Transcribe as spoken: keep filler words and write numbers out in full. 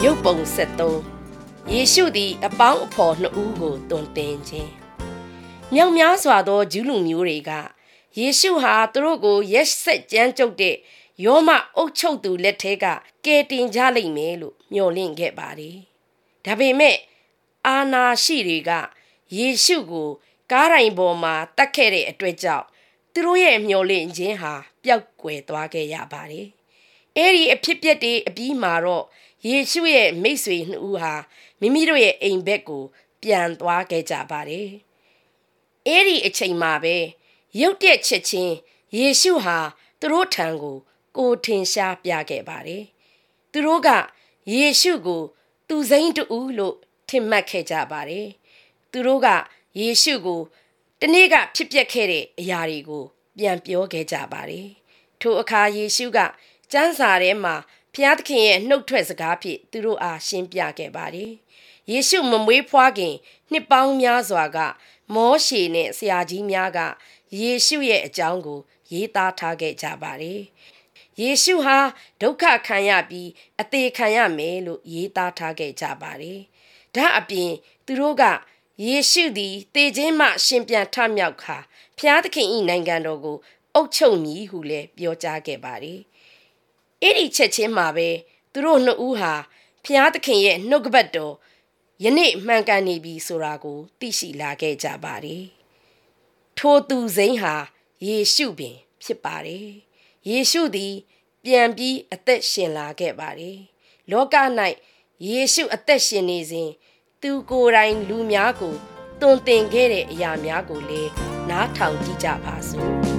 ရုပ်ပုံဆက်သုံးယေရှုသည်အပေါင်းအဖော်နှစ်ဦးကိုတွင်တင်ခြင်းမြောက်များစွာသောဂျူးလူမျိုးတွေကယေရှုဟာသူတို့ကိုရက်ဆက်ကြမ်းကြုတ်တဲ့ယောမအုပ်ချုပ်သူလက်ထဲကကယ်တင်ကြလိမ့်မယ်လို့မျှော်လင့်ခဲ့ပါတယ်။ဒါပေမဲ့အာနာရှိတွေကယေရှုကိုကားတိုင်ပေါ်မှာတတ်ခဲ့တဲ့အတွက်ကြောင့်သူတို့ရဲ့မျှော်လင့်ခြင်းဟာပျောက်ကွယ်သွားခဲ့ရပါတယ်။အဲဒီအဖြစ်ပြက်တွေအပြီးမှာတော့ယေရှုရဲ့မိတ်ဆွေနှစ်ဦးဟာမိမိတို့ရဲ့အိမ်ဘက်ကိုပြန်သွားခဲ့ကြပါတယ်။အဲဒီအချိန်မှာပဲရုတ်တဲ့ချက်ချင်းယေရှုဟာသူတို့ထံကိုကိုထင်ရှားပြခဲ့ပါတယ်။သူတို့ကယေရှုကိုသူစိမ်းတူလို့ထင်မှတ်ခဲ့ကြပါတယ်။သူတို့ကယေရှုကိုတနေ့ကဖြစ်ပျက်ခဲ့တဲ့အရာတွေကိုပြန်ပြောခဲ့ကြပါတယ်။ထိုအခါယေရှုကကျမ်းစာထဲမှာဘုရားသခင်ရဲ့နှုတ်ထွက်စကားဖြင့်သူတို့အားရှင်းပြခဲ့ပါတယ်။ယေရှုမမွေးဖွားခင်နှစ်ပေါင်းများစွာကမောရှေနဲ့ဆရာကြီးများကယေရှုရဲ့အကြောင်းကိုရေးသားထားခဲ့ကြပါတယ်။ယေရှုဟာဒုက္ခခံရပြီးအသေးခံရမယ်လို့ရေးသားထားခဲ့ကြပါတယ်။ဒါအပြင်သူတို့ကယေရှုသည်တေခြင်းမှရှင်ပြန်ထမြောက်ခါဘုရားသခင်၏နိုင်ငံတော်ကိုအုပ်ချုပ်မည်ဟုလည်းပြောကြားခဲ့ပါတယ်။အဲ့ဒီချက်ချင်းမှာပဲသူတို့နှစ်ဦးဟာဘုရားသခင်ရဲ့နှုတ်ကပတ်တော်ယနေ့မှန်ကန်နေပြီဆိုတာကိုသိရှိလာခဲ့ကြပါတယ်။ထိုသူစိမ်းဟာယေရှုပင်ဖြစ်ပါတယ်။ယေရှုသည်ပြန်ပြီးအသက်ရှင်လာခဲ့ပါတယ်။လောက၌ယေရှုအသက်ရှင်နေစဉ်သူကိုယ်တိုင်လူများကိုတွင်တင်ခဲ့တဲ့အရာများကိုလည်းနားထောင်ကြည့်ကြပါစို့။